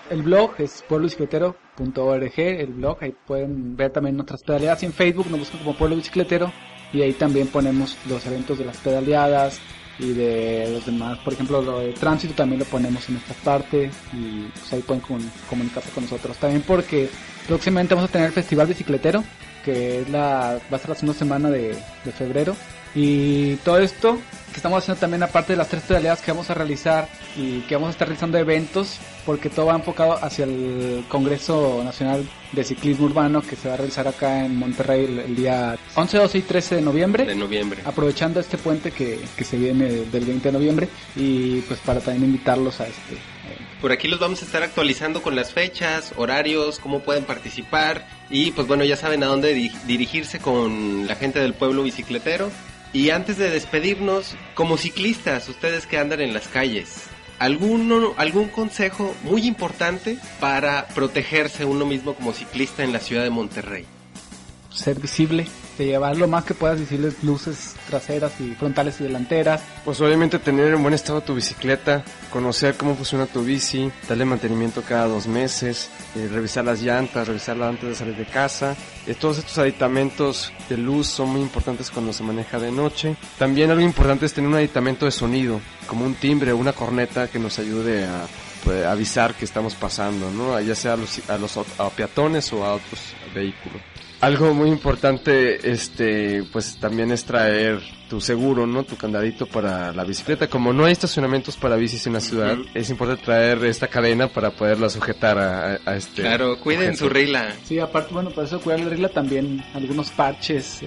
El blog es pueblobicicletero.org, el blog, ahí pueden ver también nuestras pedaleadas, y en Facebook nos buscan como Pueblo Bicicletero, y ahí también ponemos los eventos de las pedaleadas y de los demás. Por ejemplo, lo de tránsito también lo ponemos en esta parte, y pues ahí pueden comunicarse con nosotros. También porque próximamente vamos a tener el Festival Bicicletero, que es va a ser la segunda semana de febrero. Y todo esto que estamos haciendo también, aparte de las 3 pedaleadas que vamos a realizar y que vamos a estar realizando eventos, porque todo va enfocado hacia el Congreso Nacional de Ciclismo Urbano, que se va a realizar acá en Monterrey el día 11, 12 y 13 de noviembre. Aprovechando este puente que se viene del 20 de noviembre, y pues para también invitarlos a este. Por aquí los vamos a estar actualizando con las fechas, horarios, cómo pueden participar, y pues bueno, ya saben a dónde dirigirse con la gente del Pueblo Bicicletero. Y antes de despedirnos, como ciclistas, ustedes que andan en las calles, ¿algún consejo muy importante para protegerse uno mismo como ciclista en la ciudad de Monterrey? Ser visible, de llevar lo más que puedas visibles, luces traseras y frontales y delanteras. Pues obviamente tener en buen estado tu bicicleta, conocer cómo funciona tu bici, darle mantenimiento cada 2 meses, revisar las llantas, revisarla antes de salir de casa. Todos estos aditamentos de luz son muy importantes cuando se maneja de noche. También algo importante es tener un aditamento de sonido, como un timbre o una corneta que nos ayude a avisar que estamos pasando, ¿no? Ya sea a peatones o a otros vehículos. Algo muy importante, pues también es traer tu seguro, ¿no? Tu candadito para la bicicleta. Como no hay estacionamientos para bicis en la ciudad, es importante traer esta cadena para poderla sujetar a este. Claro, cuiden objeto. su rila. Sí, aparte, bueno, para eso cuidar la regla también, algunos parches,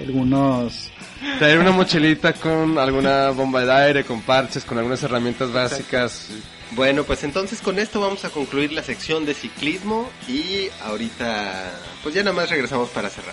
Traer una mochilita con alguna bomba de aire, con parches, con algunas herramientas básicas. Bueno, pues entonces con esto vamos a concluir la sección de ciclismo, y ahorita pues ya nada más regresamos para cerrar.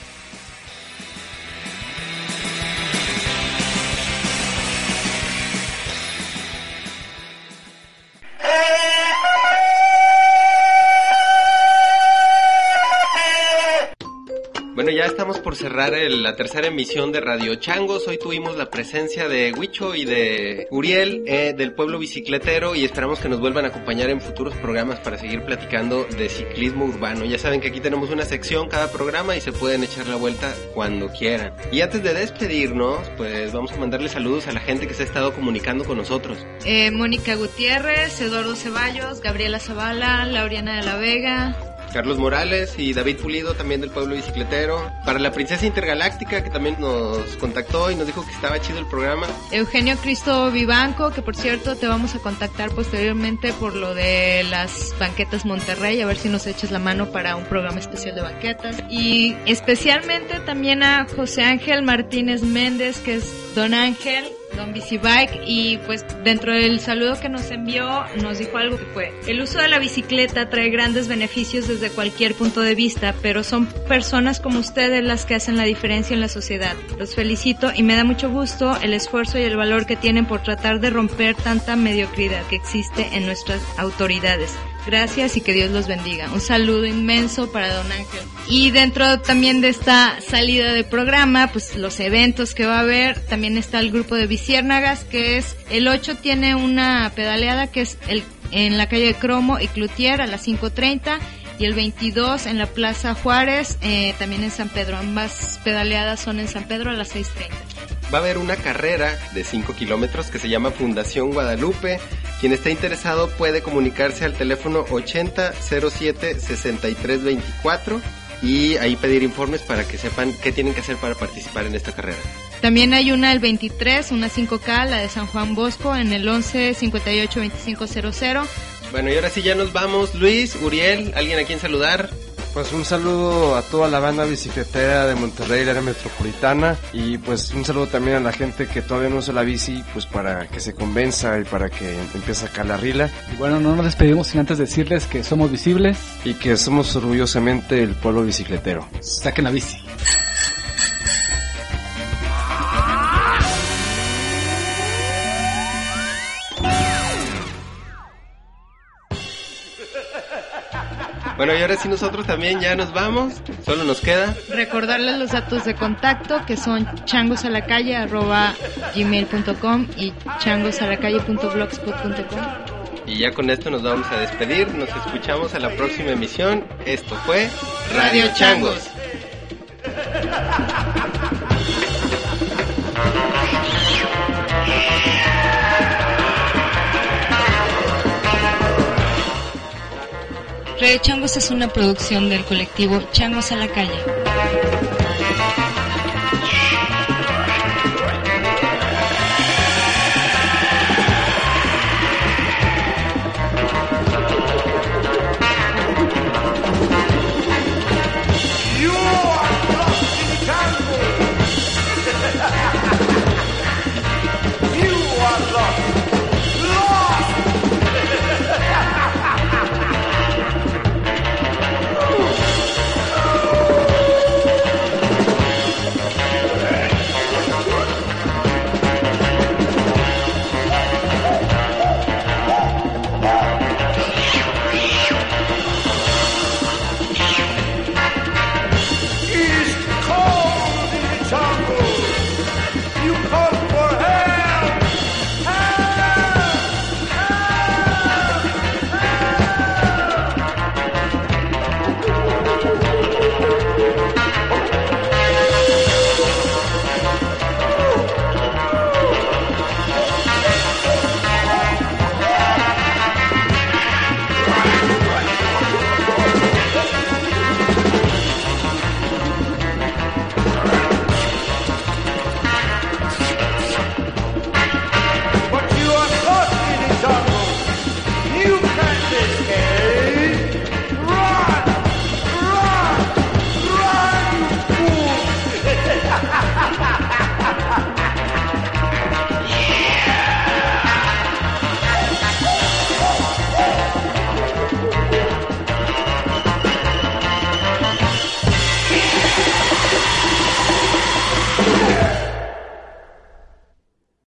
Bueno, ya estamos por cerrar la tercera emisión de Radio Changos. Hoy tuvimos la presencia de Huicho y de Uriel del Pueblo Bicicletero, y esperamos que nos vuelvan a acompañar en futuros programas para seguir platicando de ciclismo urbano. Ya saben que aquí tenemos una sección cada programa y se pueden echar la vuelta cuando quieran. Y antes de despedirnos, pues vamos a mandarle saludos a la gente que se ha estado comunicando con nosotros. Mónica Gutiérrez, Eduardo Ceballos, Gabriela Zavala, Lauriana de la Vega, Carlos Morales y David Pulido, también del Pueblo Bicicletero. Para la Princesa Intergaláctica, que también nos contactó y nos dijo que estaba chido el programa. Eugenio Cristo Vivanco, que por cierto te vamos a contactar posteriormente por lo de las banquetas Monterrey, a ver si nos echas la mano para un programa especial de banquetas. Y especialmente también a José Ángel Martínez Méndez, que es Don Ángel, Don Bicibike, y pues dentro del saludo que nos envió nos dijo algo que fue: el uso de la bicicleta trae grandes beneficios desde cualquier punto de vista, pero son personas como ustedes las que hacen la diferencia en la sociedad. Los felicito y me da mucho gusto el esfuerzo y el valor que tienen por tratar de romper tanta mediocridad que existe en nuestras autoridades. Gracias y que Dios los bendiga. Un saludo inmenso para Don Ángel. Y dentro también de esta salida de programa, pues los eventos que va a haber, también está el grupo de Biciérnagas, que es el 8 tiene una pedaleada que es en la calle de Cromo y Cloutier a las 5:30, y el 22 en la Plaza Juárez, también en San Pedro. Ambas pedaleadas son en San Pedro a las 6:30. Va a haber una carrera de 5 kilómetros que se llama Fundación Guadalupe. Quien esté interesado puede comunicarse al teléfono 8007-6324 y ahí pedir informes para que sepan qué tienen que hacer para participar en esta carrera. También hay una el 23, una 5K, la de San Juan Bosco, en el 11-58-2500. Bueno, y ahora sí ya nos vamos. Luis, Uriel, ¿alguien a quien saludar? Pues un saludo a toda la banda bicicletera de Monterrey, la área metropolitana, y pues un saludo también a la gente que todavía no usa la bici, pues para que se convenza y para que empiece a sacar la rila. Y bueno, no nos despedimos sin antes decirles que somos visibles y que somos orgullosamente el pueblo bicicletero. Saquen la bici. Bueno, y ahora sí nosotros también ya nos vamos. Solo nos queda recordarles los datos de contacto, que son changosalacalle@gmail.com y changosalacalle.blogspot.com. Y ya con esto nos vamos a despedir. Nos escuchamos a la próxima emisión. Esto fue Radio Changos. Radio Changos es una producción del colectivo Changos a la Calle.